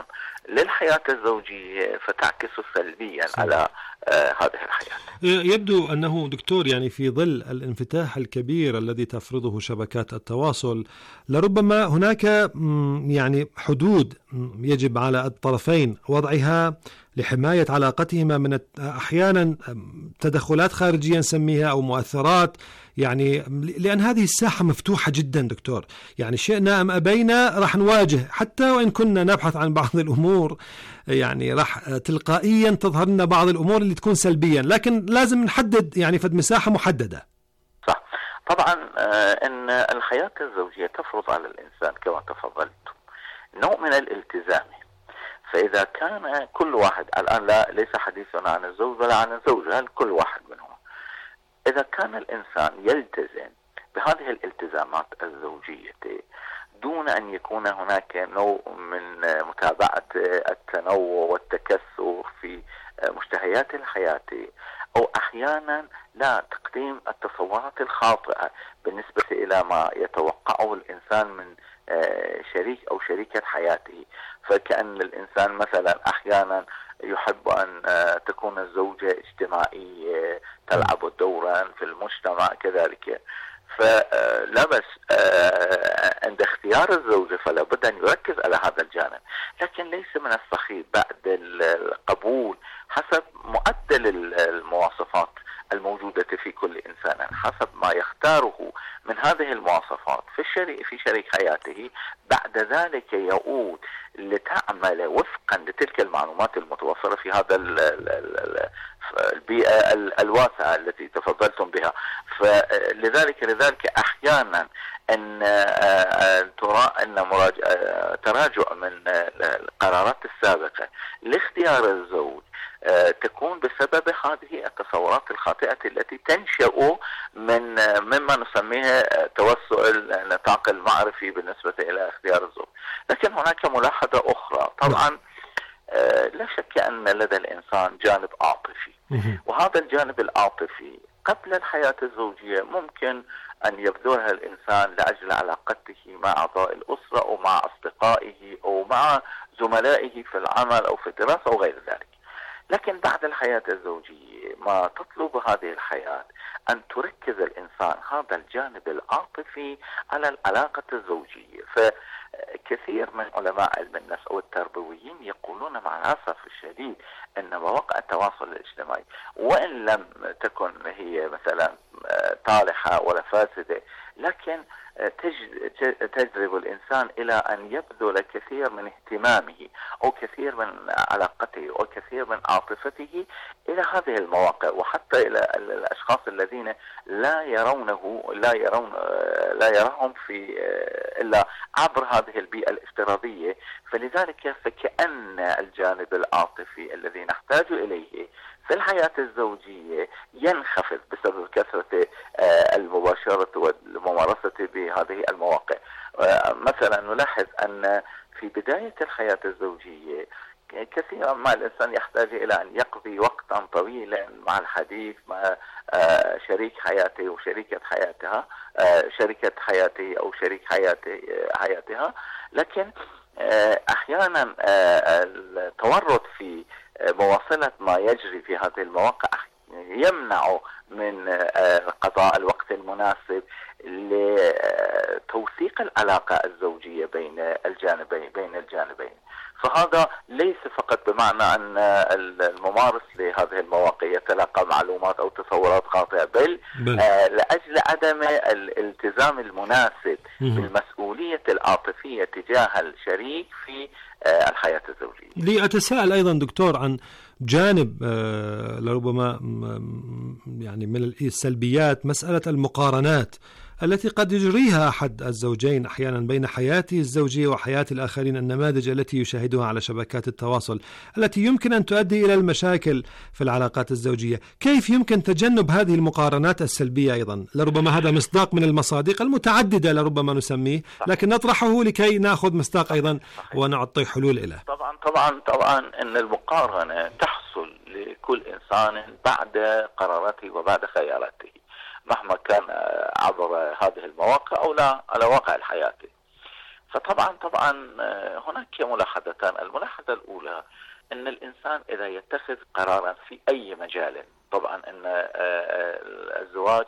للحياة الزوجية فتعكس سلبيا صحيح. على آه هذه الحياة. يبدو أنه دكتور يعني في ظل الانفتاح الكبير الذي تفرضه شبكات التواصل لربما هناك يعني حدود يجب على الطرفين وضعها لحماية علاقتهما من أحيانا تدخلات خارجية نسميها أو مؤثرات، يعني لأن هذه الساحة مفتوحة جدا دكتور، يعني شئنا أم أبينا راح نواجه، حتى وإن كنا نبحث عن بعض الأمور يعني راح تلقائيا تظهر لنا بعض الأمور اللي تكون سلبيا، لكن لازم نحدد يعني فد مساحة محددة. صح طبعا. أن الحياة الزوجية تفرض على الإنسان كما تفضلت نوع من الالتزام، فإذا كان كل واحد الآن لا ليس حديثنا عن الزوج ولا عن الزوجة، هل كل واحد منهم إذا كان الإنسان يلتزم بهذه الالتزامات الزوجية دون أن يكون هناك نوع من متابعة التنوع والتكسر في مشتهيات الحياة، أو أحيانا لا تقديم التصورات الخاطئة بالنسبة إلى ما يتوقعه الإنسان من شريك أو شريكة حياته، فكأن الإنسان مثلا أحيانا يحب أن تكون الزوجة اجتماعية تلعب دورا في المجتمع كذلك، فلا بس عند اختيار الزوجة فلا بد أن يركز على هذا الجانب، لكن ليس من الصحيح بعد القبول حسب معدل المواصفات الموجودة في كل إنسان حسب ما يختاره من هذه المواصفات في الشريك في شريك حياته، بعد ذلك يعود لتعمل وفقا لتلك المعلومات المتوفرة في هذا البيئة الواسعة التي تفضلتم بها. فلذلك لذلك أحيانا أن ترى أن تراجع من القرارات السابقة لاختيار الزوج تكون بسبب هذه التصورات الخاطئة التي تنشأ من مما نسميها توسع النطاق المعرفي بالنسبة إلى اختيار الزوج. لكن هناك ملاحظة أخرى طبعا، لا شك أن لدى الإنسان جانب عاطفي، وهذا الجانب العاطفي قبل الحياة الزوجية ممكن أن يبذلها الإنسان لأجل علاقته مع أعضاء الأسرة أو مع أصدقائه أو مع زملائه في العمل أو في الدراسة أو غير ذلك. لكن بعد الحياة الزوجية ما تطلب هذه الحياة أن تركز الإنسان هذا الجانب العاطفي على العلاقة الزوجية. فكثير من علماء علم النفس أو التربويين يقولون مع الأسف الشديد أن مواقع التواصل الاجتماعي وإن لم تكن هي مثلا طالحة ولا فاسدة، لكن تجذب الإنسان إلى أن يبذل كثير من اهتمامه أو كثير من علاقته أو كثير من عاطفته إلى هذه المواقع، وحتى إلى الأشخاص الذين لا يرونه لا يرون لا يراهم في إلا عبر هذه البيئة الافتراضية. فلذلك فكأن الجانب العاطفي الذي نحتاج إليه في الحياة الزوجية ينخفض بسبب كثرة المباشرة والممارسة بهذه المواقع. مثلا نلاحظ أن في بداية الحياة الزوجية كثيرا ما الإنسان يحتاج إلى أن يقضي وقتا طويلا مع الحديث مع شريك حياته وشريكة حياتها شركة حياته أو شريك حياته حياتها، لكن أحيانا التورط في مواصلة ما يجري في هذه المواقع يمنع من قضاء الوقت المناسب لتوثيق العلاقة الزوجية بين الجانبين بين الجانبين. فهذا ليس فقط بمعنى أن الممارس لهذه المواقع يتلقى معلومات أو تصورات خاطئة، بل, بل. آه لأجل عدم الالتزام المناسب مم. بالمسؤولية العاطفية تجاه الشريك في آه الحياة الزوجية. لي أتساءل أيضا دكتور عن جانب آه لربما يعني من السلبيات مسألة المقارنات التي قد يجريها أحد الزوجين أحيانا بين حياته الزوجية وحياة الآخرين، النماذج التي يشاهدها على شبكات التواصل التي يمكن أن تؤدي إلى المشاكل في العلاقات الزوجية. كيف يمكن تجنب هذه المقارنات السلبية أيضا؟ لربما هذا مصداق من المصادق المتعددة لربما نسميه، لكن نطرحه لكي نأخذ مصداق أيضا ونعطي حلول إليه. طبعا طبعا طبعا أن المقارنة تحصل لكل إنسان بعد قراراته وبعد خياراته مهما كان عبر هذه المواقع أو لا على واقع الحياة. فطبعا طبعا هناك ملاحظتان. الملاحظة الأولى أن الإنسان إذا يتخذ قرارا في أي مجال، طبعا أن الزواج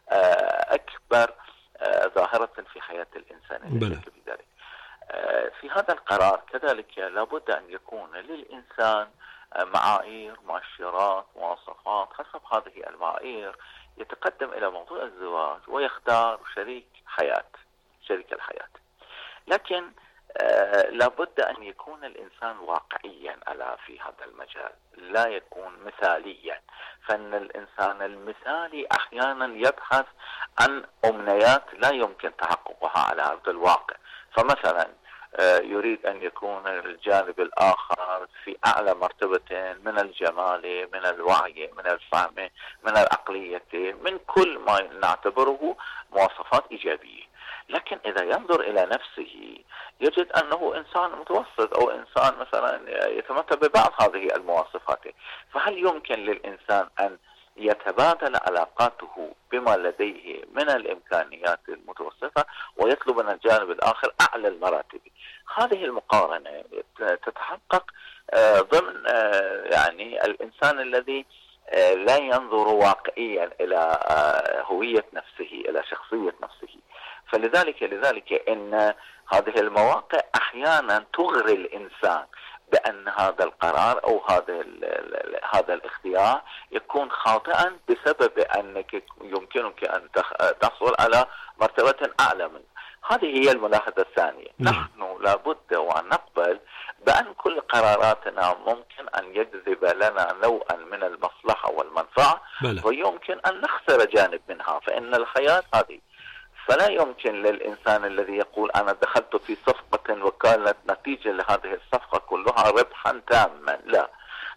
أكبر ظاهرة في حياة الإنسان بذلك. في هذا القرار كذلك لابد أن يكون للإنسان معايير، مؤشرات، مواصفات، حسب هذه المعايير يتقدم إلى موضوع الزواج ويختار شريك حياة شريك الحياة. لكن آه لابد أن يكون الإنسان واقعيا على في هذا المجال، لا يكون مثاليا، فإن الإنسان المثالي أحيانا يبحث عن أمنيات لا يمكن تحققها على أرض الواقع. فمثلا آه يريد أن يكون الجانب الآخر في أعلى مرتبة من الجمال، من الوعي، من الفهم، من العقلية، من كل ما نعتبره مواصفات إيجابية. لكن إذا ينظر إلى نفسه يجد أنه إنسان متوسط أو إنسان مثلا يتمتع ببعض هذه المواصفات، فهل يمكن للإنسان أن يتبادل علاقاته بما لديه من الإمكانيات المتوسطة ويطلب من الجانب الآخر أعلى المراتب؟ هذه المقارنة تتحقق ضمن يعني الإنسان الذي لا ينظر واقعيا إلى هوية نفسه، إلى شخصية نفسه. فلذلك لذلك إن هذه المواقع أحيانا تغري الإنسان بأن هذا القرار أو هذا هذا الاختيار يكون خاطئا بسبب أنك يمكنك أن تحصل على مرتبة أعلى منه. هذه هي الملاحظة الثانية. نحن لابد وأن نقبل بأن كل قراراتنا ممكن أن يجذب لنا نوعا من المصلحة والمنفعة، ويمكن أن نخسر جانب منها، فإن الحياة هذه. فلا يمكن للإنسان الذي يقول أنا دخلت في صفقة وكانت نتيجة لهذه الصفقة كلها ربحا تاما، لا.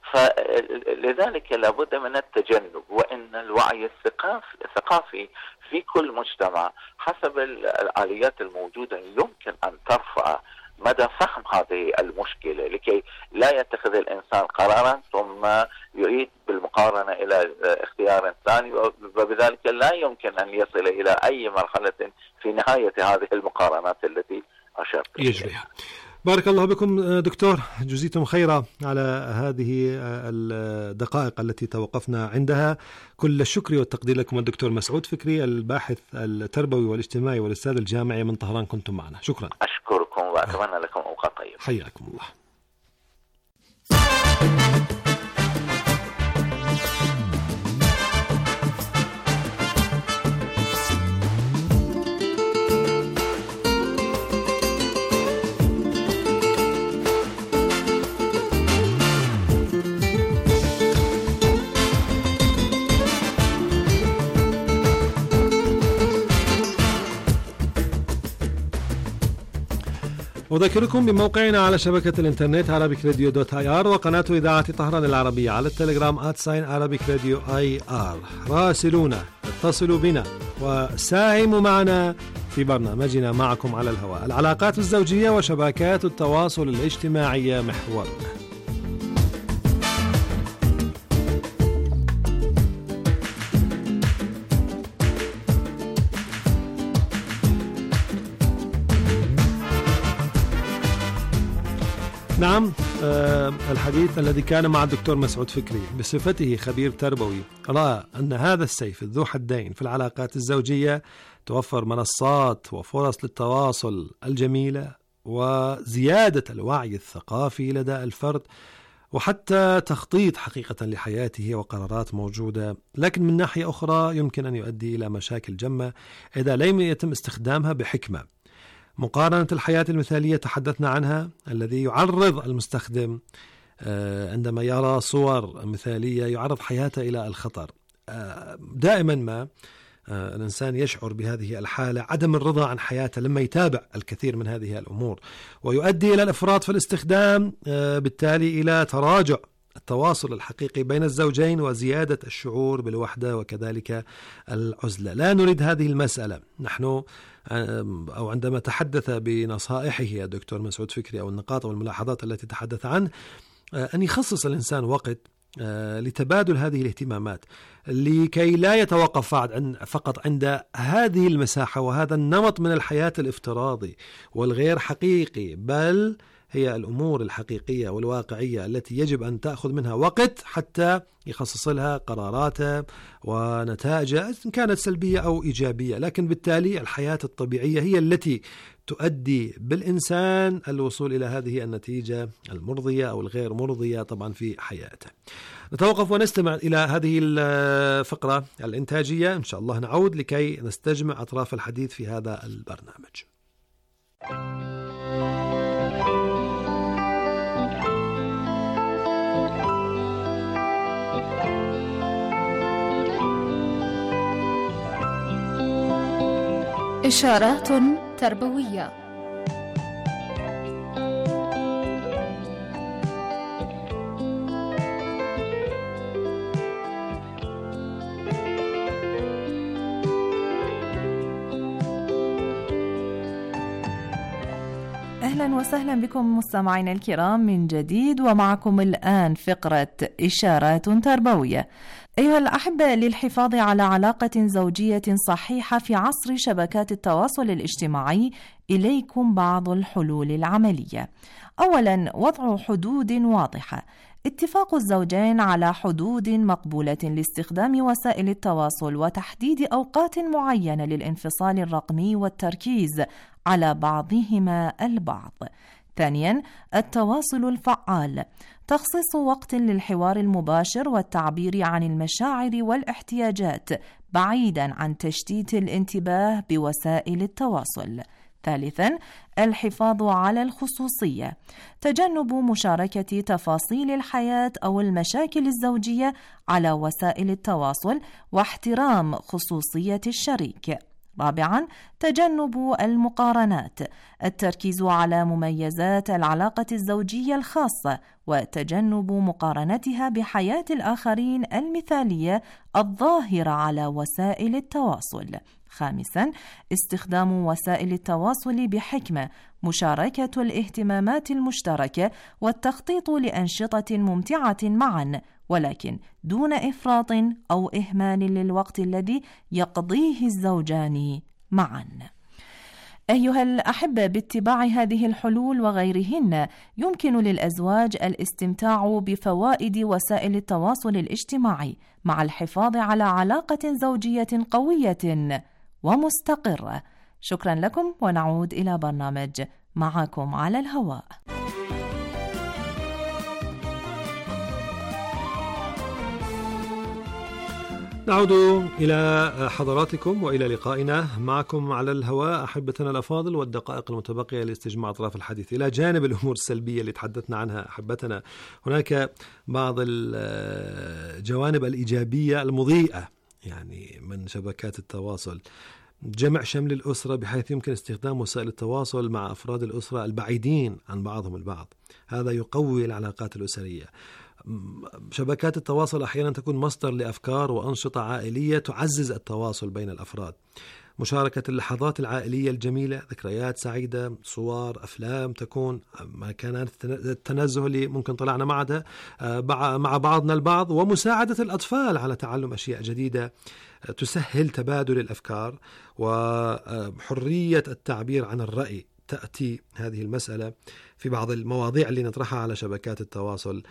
فلذلك لابد من التجنب، وإن الوعي الثقافي في كل مجتمع حسب الآليات الموجودة يمكن أن ترفع مدى فهم هذه المشكلة، لكي لا يتخذ الإنسان قرارا ثم يعيد بالمقارنة إلى اختيار ثاني، وبذلك لا يمكن أن يصل إلى أي مرحلة في نهاية هذه المقارنات التي أشرت إليها. بارك الله بكم دكتور، جزيتم خيرا على هذه الدقائق التي توقفنا عندها. كل الشكر والتقدير لكم الدكتور مسعود فكري، الباحث التربوي والاجتماعي والأستاذ الجامعي من طهران، كنتم معنا. شكرا. أشكركم وأتمنى لكم أوقات طيبة. حياكم الله. أذكركم بموقعنا على شبكة الإنترنت عربيك راديو دوت آي آر، وقناة إذاعة طهران العربية على التليجرام آت ساين عربيك راديو آي آر. راسلونا، اتصلوا بنا وساهموا معنا في برنامجنا معكم على الهواء. العلاقات الزوجية وشبكات التواصل الاجتماعي محورنا. نعم، آه الحديث الذي كان مع الدكتور مسعود فكري بصفته خبير تربوي رأى أن هذا السيف ذو حدين في العلاقات الزوجية توفر منصات وفرص للتواصل الجميلة وزيادة الوعي الثقافي لدى الفرد، وحتى تخطيط حقيقة لحياته وقرارات موجودة، لكن من ناحية أخرى يمكن أن يؤدي إلى مشاكل جمة إذا لم يتم استخدامها بحكمة. مقارنة الحياة المثالية تحدثنا عنها، الذي يعرض المستخدم عندما يرى صور مثالية يعرض حياته إلى الخطر. دائما ما الإنسان يشعر بهذه الحالة، عدم الرضا عن حياته لما يتابع الكثير من هذه الأمور، ويؤدي إلى الإفراط في الاستخدام، بالتالي إلى تراجع التواصل الحقيقي بين الزوجين وزيادة الشعور بالوحدة وكذلك العزلة. لا نريد هذه المسألة. نحن أو عندما تحدث بنصائحه الدكتور مسعود فكري أو النقاط والملاحظات التي تحدث عنه، أن يخصص الإنسان وقت لتبادل هذه الاهتمامات، لكي لا يتوقف فقط عند هذه المساحة وهذا النمط من الحياة الافتراضي والغير حقيقي، بل هي الأمور الحقيقية والواقعية التي يجب أن تأخذ منها وقت حتى يخصص لها قراراتها ونتائجها إن كانت سلبية أو إيجابية. لكن بالتالي الحياة الطبيعية هي التي تؤدي بالإنسان الوصول إلى هذه النتيجة المرضية أو الغير مرضية طبعا في حياته. نتوقف ونستمع إلى هذه الفقرة الإنتاجية، إن شاء الله نعود لكي نستجمع أطراف الحديث في هذا البرنامج. إشارات تربوية. أهلا وسهلا بكم مستمعينا الكرام من جديد، ومعكم الآن فقرة إشارات تربوية. أيها الأحبة، للحفاظ على علاقة زوجية صحيحة في عصر شبكات التواصل الاجتماعي إليكم بعض الحلول العملية. أولا، وضع حدود واضحة. اتفاق الزوجين على حدود مقبولة لاستخدام وسائل التواصل وتحديد أوقات معينة للانفصال الرقمي والتركيز على بعضهما البعض. ثانياً، التواصل الفعال. تخصيص وقت للحوار المباشر والتعبير عن المشاعر والاحتياجات بعيداً عن تشتيت الانتباه بوسائل التواصل. ثالثاً، الحفاظ على الخصوصية. تجنب مشاركة تفاصيل الحياة أو المشاكل الزوجية على وسائل التواصل واحترام خصوصية الشريك. رابعاً، تجنب المقارنات. التركيز على مميزات العلاقة الزوجية الخاصة وتجنب مقارنتها بحياة الآخرين المثالية الظاهرة على وسائل التواصل. خامساً، استخدام وسائل التواصل بحكمة. مشاركة الاهتمامات المشتركة والتخطيط لأنشطة ممتعة معاً، ولكن دون إفراط أو إهمال للوقت الذي يقضيه الزوجان معاً. أيها الأحبة، باتباع هذه الحلول وغيرهن يمكن للأزواج الاستمتاع بفوائد وسائل التواصل الاجتماعي مع الحفاظ على علاقة زوجية قوية ومستقرة. شكرا لكم، ونعود إلى برنامج معكم على الهواء. نعود إلى حضراتكم وإلى لقائنا معكم على الهواء أحبتنا الأفاضل، والدقائق المتبقية لاستجماع أطراف الحديث. إلى جانب الأمور السلبية اللي تحدثنا عنها أحبتنا، هناك بعض الجوانب الإيجابية المضيئة يعني من شبكات التواصل. جمع شمل الأسرة بحيث يمكن استخدام وسائل التواصل مع أفراد الأسرة البعيدين عن بعضهم البعض، هذا يقوي العلاقات الأسرية. شبكات التواصل أحيانا تكون مصدر لأفكار وأنشطة عائلية تعزز التواصل بين الأفراد. مشاركة اللحظات العائلية الجميلة، ذكريات سعيدة، صور، أفلام تكون مكانات التنزه اللي ممكن طلعنا معها مع بعضنا البعض، ومساعدة الأطفال على تعلم أشياء جديدة تسهل تبادل الأفكار وحرية التعبير عن الرأي. تأتي هذه المسألة في بعض المواضيع اللي نطرحها على شبكات التواصل.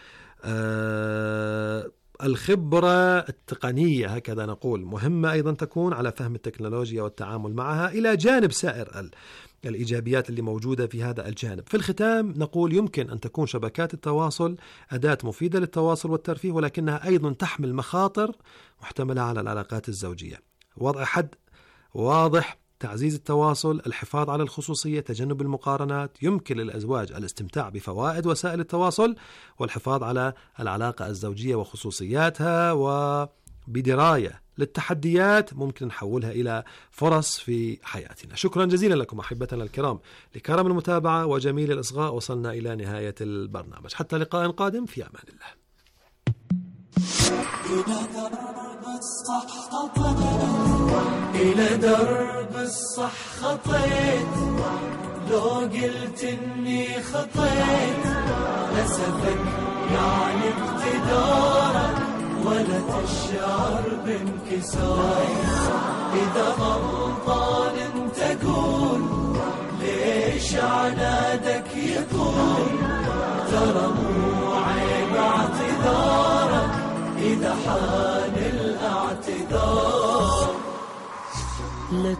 آه الخبرة التقنية هكذا نقول مهمة أيضا تكون على فهم التكنولوجيا والتعامل معها إلى جانب سائر الإيجابيات اللي موجودة في هذا الجانب. في الختام نقول يمكن أن تكون شبكات التواصل أداة مفيدة للتواصل والترفيه، ولكنها أيضا تحمل مخاطر محتملة على العلاقات الزوجية. وضع حد واضح، تعزيز التواصل، الحفاظ على الخصوصية، تجنب المقارنات. يمكن للأزواج الاستمتاع بفوائد وسائل التواصل والحفاظ على العلاقة الزوجية وخصوصياتها، وبدراية للتحديات ممكن نحولها إلى فرص في حياتنا. شكرا جزيلا لكم أحبتنا الكرام لكرم المتابعة وجميل الإصغاء. وصلنا إلى نهاية البرنامج، حتى لقاء قادم، في أمان الله. إلى درب الصح خطيت، لو قلت إني خطيت لسفك يعني اقتدارك، ولا تشعر بانكسار. إذا غلطان انت قول ليش عنادك يطول، ترى مو عيب اعتذارك إذا حان الاعتذار. لا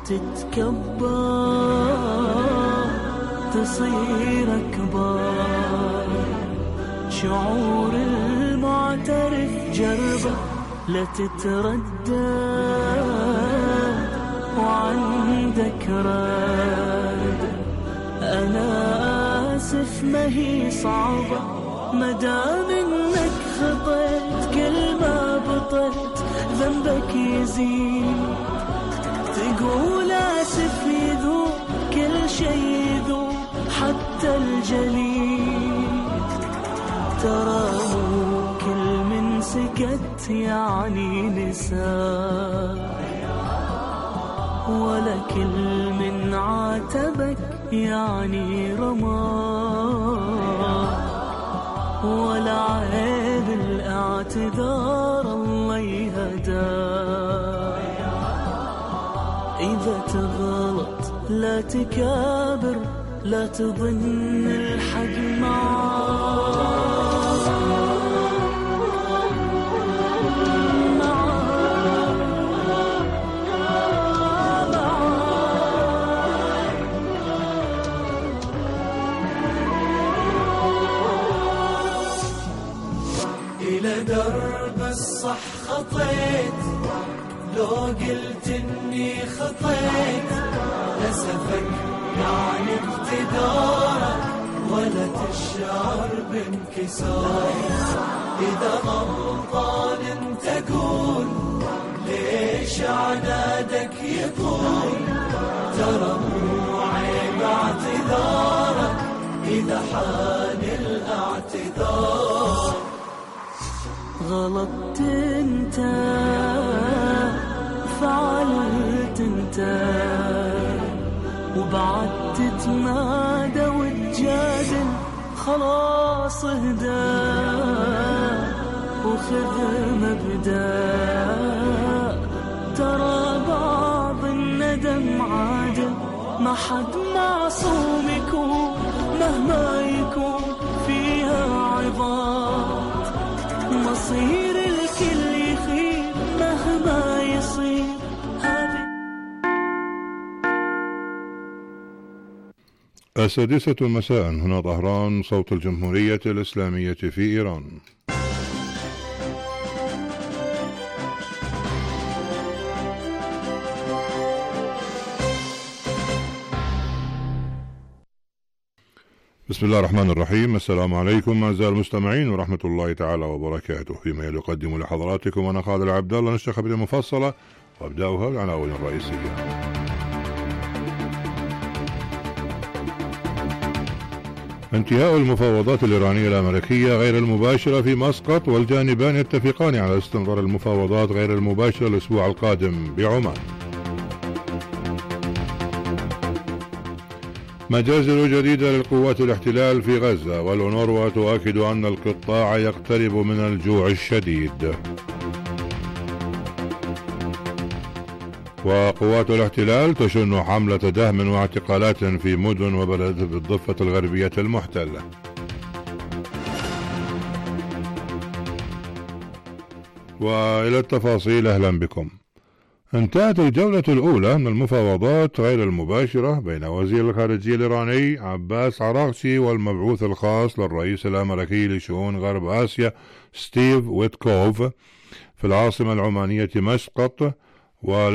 تتكبر تصير أكبر، شعور المعترف جربه، لا تتردد وعندك رد. أنا آسف ما هي صعبة، مدام إنك خطيت كل ما بطيت ذنبك يزيد. تقول آسف يذوب كل شي يذوب حتى الجليد. ترى مو كل من سكت يعني نسى، ولا كل من عاتبك يعني رمى، ولا عيب الاعتذار الله يهداه. إذا تغلط لا تكابر، لا تظن الحق معاه. إلى درب الصح خطيت، لو قلت إني خطيت لسفك يعني اقتدارك، ولا تشعر بانكسار. إذا غلطان انت قول ليش عنادك يطول، ترى مو عيب اعتذارك إذا حان الاعتذار. غلطت انت فعلت انت، وبعد تتمادى وتجادل، خلاص اهدى وخذ مبدأ. ترى بعض الندم عادل، ما حد معصوم يكون مهما يكون فيها عظات. مصير الكل يخيب مهما يصير. السادسة مساء، هنا طهران، صوت الجمهورية الإسلامية في إيران. بسم الله الرحمن الرحيم. السلام عليكم أعزائي المستمعين ورحمة الله تعالى وبركاته. فيما يقدم لحضراتكم أنا خالد العبد الله نشرة خبرية مفصلة، وأبدأها بالعناوين الرئيسية. انتهاء المفاوضات الإيرانية الأمريكية غير المباشرة في مسقط، والجانبان يتفقان على استمرار المفاوضات غير المباشرة الأسبوع القادم بعمان. مجازر جديدة للقوات الاحتلال في غزة، والأونروا تؤكد أن القطاع يقترب من الجوع الشديد. وقوات الاحتلال تشن حملة دهم واعتقالات في مدن وبلد بالضفة الغربية المحتلة. وإلى التفاصيل، أهلا بكم. انتهت الجولة الأولى من المفاوضات غير المباشرة بين وزير الخارجية الإيراني عباس عراغشي والمبعوث الخاص للرئيس الأمريكي لشؤون غرب آسيا ستيف ويتكوف في العاصمة العمانية مسقط. و